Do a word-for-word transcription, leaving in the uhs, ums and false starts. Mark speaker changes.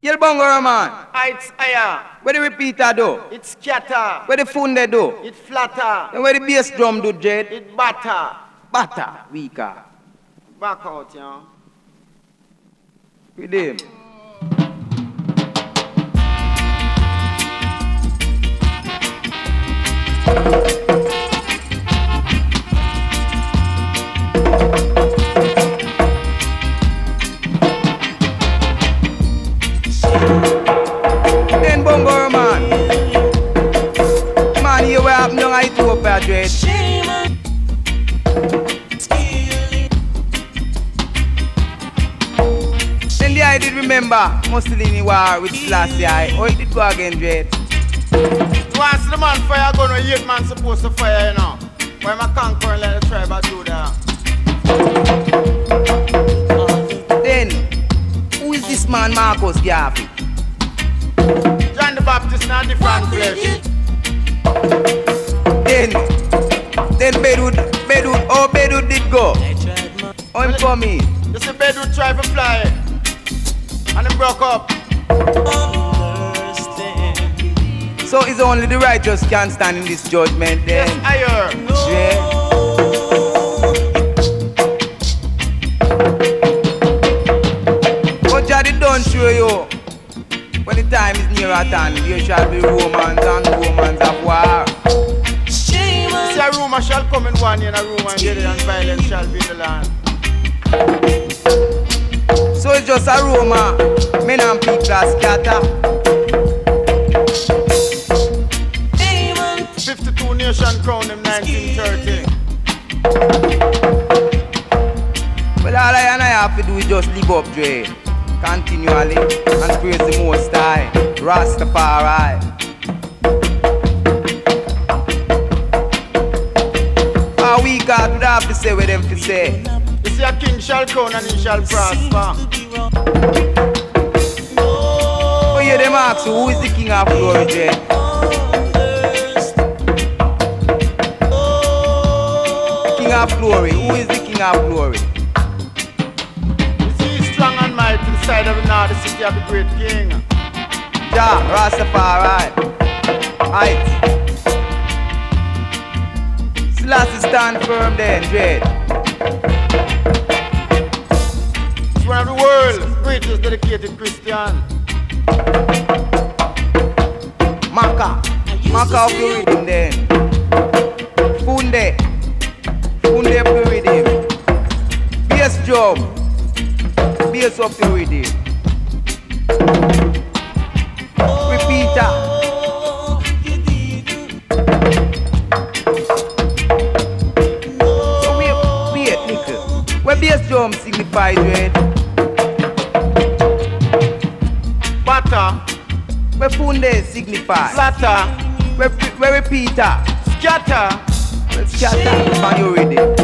Speaker 1: Yel bongo man.
Speaker 2: It's higher.
Speaker 1: Where the repeater do?
Speaker 2: It scatter.
Speaker 1: Where the funde do?
Speaker 2: It flatter.
Speaker 1: And where the bass drum do, Jed?
Speaker 2: It batter.
Speaker 1: Batter, weaker.
Speaker 2: Back out, yeah.
Speaker 1: With him. Then bongo man. Man, you were up now I do up a dread. Then the I did remember Mussolini war with Selassie I. Oh, it did go again, dread.
Speaker 2: Once the man fire gun, where eight man supposed to fire, you know. Why my conquer and let the tribe do that?
Speaker 1: Then, who is this man Marcus Garvey?
Speaker 2: John the Baptist in a different flesh.
Speaker 1: Then, then Bedwood, Bedwood, oh Bedwood did go. Oh, him coming.
Speaker 2: You see Bedwood try to fly, and him broke up.
Speaker 1: So it's only the righteous can stand in this judgment then.
Speaker 2: Yes, I heard.
Speaker 1: Yeah. But Jaddy don't show you. When the time is near at hand, there shall be romance and romance of war.
Speaker 2: See, a rumor shall come in one year, and a rumor and death and violence shall be in the land.
Speaker 1: So it's just a rumor. Men and people are scattered.
Speaker 2: fifty-two nation crown in nineteen thirty.
Speaker 1: Well, all I and I have to do is just live up, Dre. Continually and praise the Most High, Rastafari. How we got would have to say what them to say.
Speaker 2: You see a king shall crown and he shall prosper.
Speaker 1: Oh yeah, them ask you, who is the king of glory, Dre? King of glory, who is the king of glory?
Speaker 2: Strong and mighty inside of the north, city of the great king.
Speaker 1: Jah, Rastafari. Aight. Selassie stand firm then, Dread.
Speaker 2: It's one of the world's greatest dedicated Christian.
Speaker 1: Maka. Maka of the rhythm then. Funde. Funde of the rhythm. Bass drum. Bass up the rhythm. Repeater. So wait, wait, nickel. Where bass drum signifies, Red?
Speaker 2: Butter.
Speaker 1: Where funde signifies?
Speaker 2: Flatter.
Speaker 1: Where, where repeater?
Speaker 2: Scatter.
Speaker 1: Where scatter on your rhythm.